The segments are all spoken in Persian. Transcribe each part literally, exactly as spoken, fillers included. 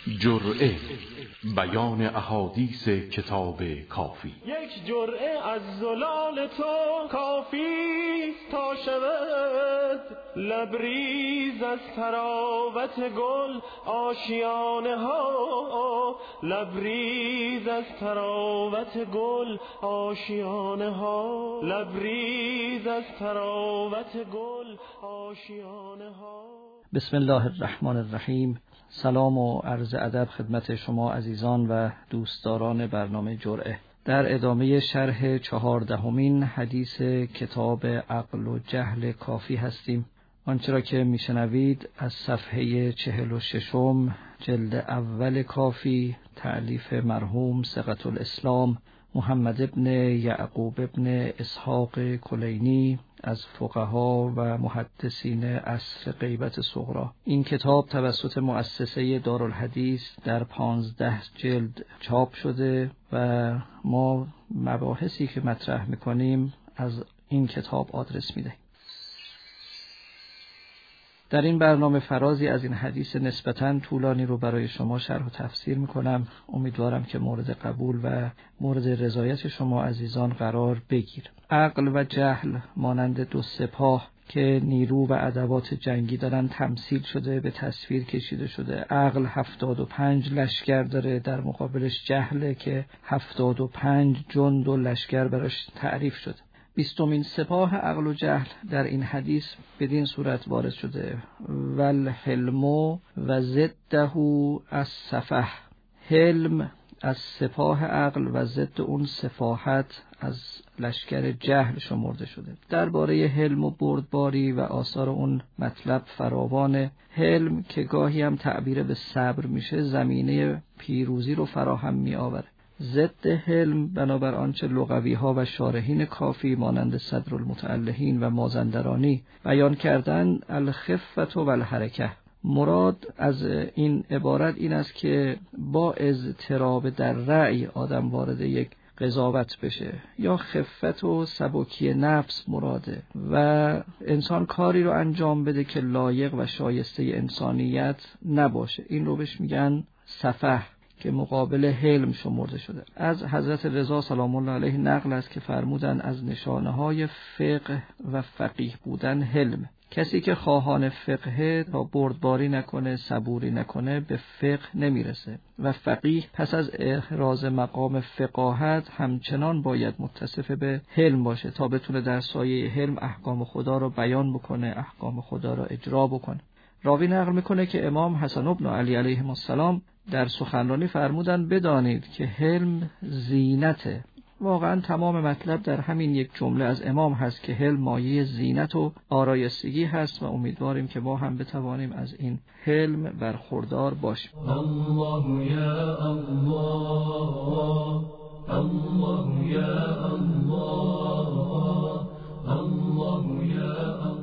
جرعه بیان احادیث کتاب کافی. یک جرعه از زلال تو کافی تا شود لبریز از تراوت گل آشیانه ها، لبریز از تراوت گل آشیانه ها، لبریز از تراوت گل آشیانه ها. بسم الله الرحمن الرحیم. سلام و عرض ادب خدمت شما عزیزان و دوستداران برنامه جرعه. در ادامه شرح چهاردهمین حدیث کتاب عقل و جهل کافی هستیم. آنچه را که میشنوید از صفحه چهل و ششم جلد اول کافی، تألیف مرحوم ثقة الاسلام محمد ابن یعقوب ابن اسحاق کلینی از فقها و محدثین عصر غیبت صغری. این کتاب توسط مؤسسه دارالحدیث در پانزده جلد چاپ شده و ما مباحثی که مطرح میکنیم از این کتاب آدرس میدهیم. در این برنامه فرازی از این حدیث نسبتاً طولانی رو برای شما شرح و تفسیر میکنم. امیدوارم که مورد قبول و مورد رضایت شما عزیزان قرار بگیر. عقل و جهل مانند دو سپاه که نیرو و ادوات جنگی دارن تمثیل شده، به تصویر کشیده شده. عقل هفتاد و پنج لشکر داره، در مقابلش جهل که هفتاد و پنج جند و لشکر براش تعریف شده. بیستمین سپاه عقل و جهل در این حدیث بدین صورت وارد شده: والحلم و ضده السفه. حلم از سپاه عقل و ضد اون سفاهت از لشکر جهل شمرده شده. درباره حلم و بردباری و آثار اون مطلب فراوانه. حلم که گاهی هم تعبیر به صبر میشه، زمینه پیروزی رو فراهم می آوره. ضد حلم بنابر آنچه لغوی ها و شارحین کافی مانند صدر المتألهین و مازندرانی بیان کردن، الخفت و الحرکه. مراد از این عبارت این است که با اضطراب در رأی آدم وارد یک قضاوت بشه، یا خفت و سبکی نفس مراده و انسان کاری رو انجام بده که لایق و شایسته انسانیت نباشه. این رو بهش میگن سفه که مقابل حلم شمرده شده. از حضرت رضا سلام الله علیه نقل است که فرمودن از نشانه های فقه و فقیه بودن حلم. کسی که خواهان فقه تا بردباری نکنه، صبوری نکنه، به فقه نمیرسه و فقیه پس از احراز مقام فقاهت همچنان باید متصف به حلم باشه تا بتونه در سایه حلم احکام خدا رو بیان بکنه، احکام خدا رو اجرا بکنه. راوی نقل میکنه که امام حسن بن علی علیه السلام در سخنرانی فرمودن بدانید که حلم زینته. واقعا تمام مطلب در همین یک جمله از امام هست که حلم مایه زینت و آرایستگی هست و امیدواریم که ما هم بتوانیم از این حلم برخوردار باشیم. الله یا الله، الله یا الله، الله یا الله.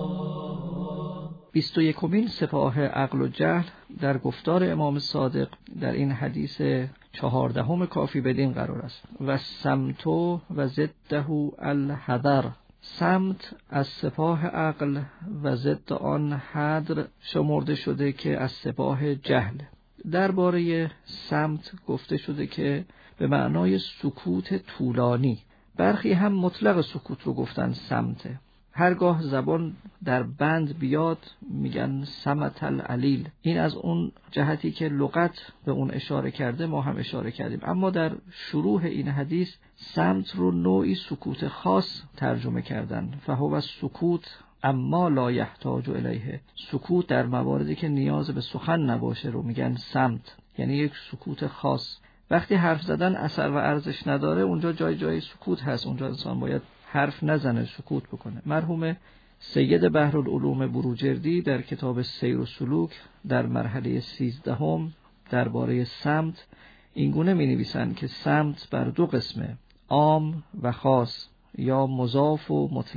بیست و یکمین سپاه عقل و جهل در گفتار امام صادق در این حدیث چهاردهم کافی بدین قرار است: و سمت و ضده الحذر. سمت از سپاه عقل و ضد آن حذر شمرده شده که از سپاه جهل. درباره سمت گفته شده که به معنای سکوت طولانی. برخی هم مطلق سکوت رو گفتن سمته. هرگاه زبان در بند بیاد میگن سمت العلیل. این از اون جهتی که لغت به اون اشاره کرده ما هم اشاره کردیم، اما در شروع این حدیث سمت رو نوعی سکوت خاص ترجمه کردن. فهو السکوت اما لا یحتاج الیه. سکوت در مواردی که نیاز به سخن نباشه رو میگن سمت، یعنی یک سکوت خاص. وقتی حرف زدن اثر و ارزش نداره، اونجا جای جای سکوت هست، اونجا انسان باید حرف نزنه، سکوت بکنه. مرحوم سید بحرالعلوم بروجردی در کتاب سیر و سلوک در مرحله سیزدهم درباره سمت اینگونه می نویسند که سمت بر دو قسمه: عام و خاص یا مضاف و مطلق.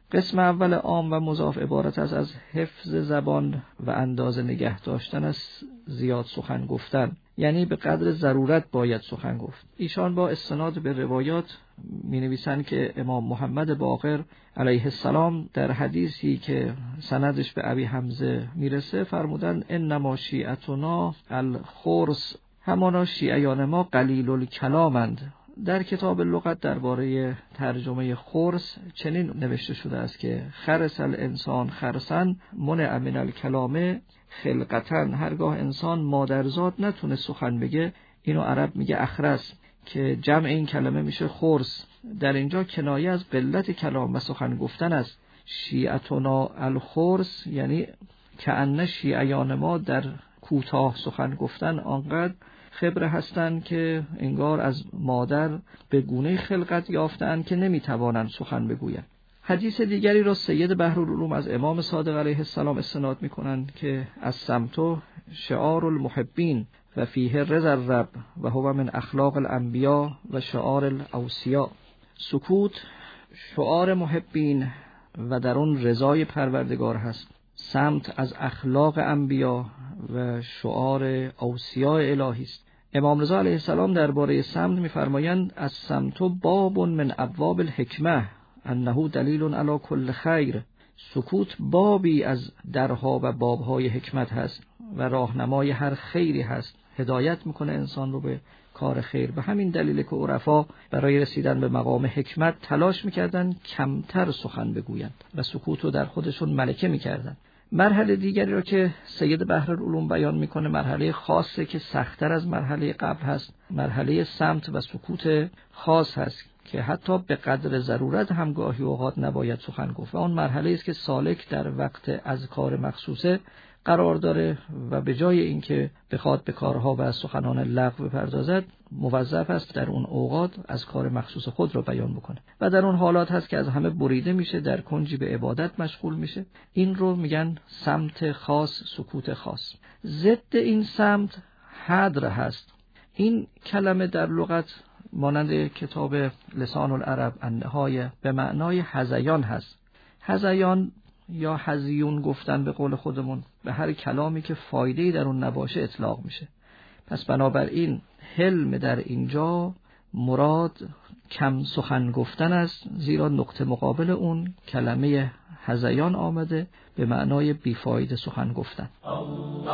قسم اول عام و مضاف عبارت است از حفظ زبان و اندازه نگه داشتن از زیاد سخن گفتن، یعنی به قدر ضرورت باید سخن گفت. ایشان با استناد به روایات می نویسند که امام محمد باقر علیه السلام در حدیثی که سندش به ابی حمزه میرسه فرمودن انما شیعتنا الخرس، همانا شیعیان ما قلیل الکلامند. در کتاب لغت درباره ترجمه خرس چنین نوشته شده است که خرس الانسان خرسن منع من الکلام خلقتن، هرگاه انسان مادرزاد نتونه سخن بگه اینو عرب میگه اخرس، که جمع این کلمه میشه خرس. در اینجا کنایه از قلت کلام و سخن گفتن است. شیعتنا الخرس یعنی کأن شیعیان ما در کوتاه سخن گفتن آنقدر خبره هستند که انگار از مادر به گونه خلقت یافتند که نمیتوانند سخن بگویند. حدیث دیگری را سید بحرالعلوم از امام صادق علیه السلام استناد می‌کنند که الصمت شعار المحبین و فیه رضا الرب و هو من اخلاق الانبیاء و شعار الاوصیاء. سکوت شعار محبین و در اون رضای پروردگار هست. صمت از اخلاق انبیا و شعار اوصیاء الهی است. امام رضا علیه السلام درباره صمت می‌فرمایند الصمت باب من ابواب الحکمه انه دلیل علی کل خیر. سکوت بابی از درها و بابهای حکمت هست و راهنمای هر خیری هست، هدایت میکنه انسان رو به کار خیر. به همین دلیل که عرفا برای رسیدن به مقام حکمت تلاش میکردن کمتر سخن بگویند و سکوت رو در خودشون ملکه میکردن. مرحله دیگری رو که سید بحرالعلوم بیان میکنه مرحله خاصه که سخت‌تر از مرحله قبل هست، مرحله صمت و سکوت خاص هست که حتی به قدر ضرورت هم گاهی اوقات نباید سخن گفت. و اون مرحله است که سالک در وقت اذکار مخصوصه قرار داره و به جای اینکه بخواد به کارها و سخنان لغو بپردازد موظف است در اون اوقات اذکار مخصوص خود رو بیان بکنه و در اون حالات هست که از همه بریده میشه، در کنجی به عبادت مشغول میشه. این رو میگن صمت خاص، سکوت خاص. ضد این صمت حدر هست. این کلمه در لغت مانند کتاب لسان العرب النهایه به معنای هذیان هست. هذیان یا هذیون گفتن به قول خودمون به هر کلامی که فایده‌ای در اون نباشه اطلاق میشه. پس بنابراین حلم در اینجا مراد کم سخن گفتن است، زیرا نقطه مقابل اون کلمه هذیان آمده به معنای بیفایده سخن گفتن. الله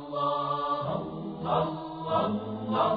الله الله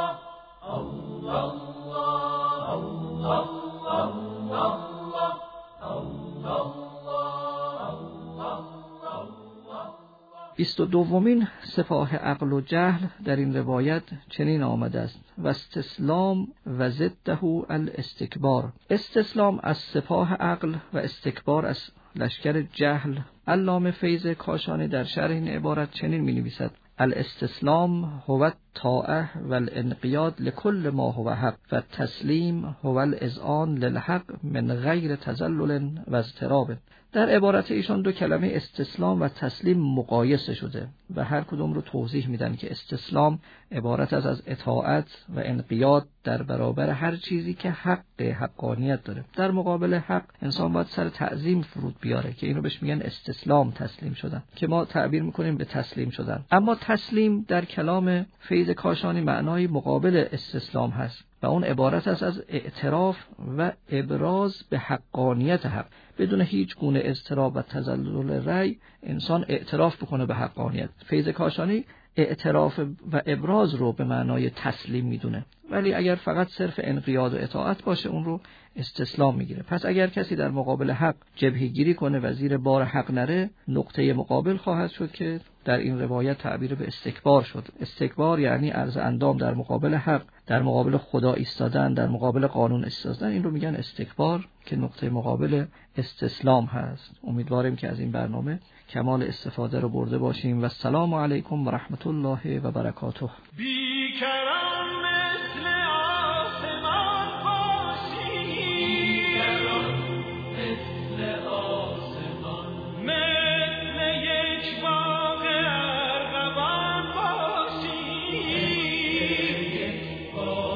بیست و دومین سپاه عقل و جهل در این روایت چنین آمده است و استسلام و ضده الاستکبار. استسلام از سپاه عقل و استکبار از لشکر جهل. علامه فیض کاشانی در شرح این عبارت چنین می نویسد الاستسلام هو الطاعه و الانقیاد لكل ما هو حق و التسلیم هو الاذعان للحق من غیر تذلل و اضطراب. در عبارت ایشان دو کلمه استسلام و تسلیم مقایسه شده و هر کدوم رو توضیح میدن که استسلام عبارت از از اطاعت و انقیاد در برابر هر چیزی که حق حقانیت داره. در مقابل حق انسان باید سر تعظیم فرود بیاره که اینو بهش میگن استسلام، تسلیم شدن، که ما تعبیر میکنیم به تسلیم شدن. اما تسلیم در کلام فیض کاشانی معنای مقابل استسلام هست و اون عبارت است از اعتراف و ابراز به حقانیت حق. بدون هیچ گونه اضطراب و تذلل رأی انسان اعتراف بکنه به حقانیت. فیض کاشانی اعتراف و ابراز رو به معنای تسلیم میدونه، ولی اگر فقط صرف انقیاد و اطاعت باشه اون رو استسلام میگیره. پس اگر کسی در مقابل حق جبهه گیری کنه و زیر بار حق نره، نقطه مقابل خواهد شد که در این روایت تعبیر به استکبار شد. استکبار یعنی عرض اندام در مقابل حق، در مقابل خدا ایستادن، در مقابل قانون ایستادن. این رو میگن استکبار که نقطه مقابل استسلام هست. امیدواریم که از این برنامه کمال استفاده رو برده باشیم و السلام علیکم و رحمت الله و برکاته.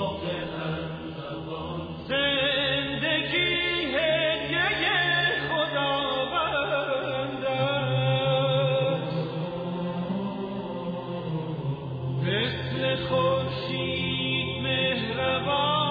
زندگی هدیه خدا مثل خورشید مهربان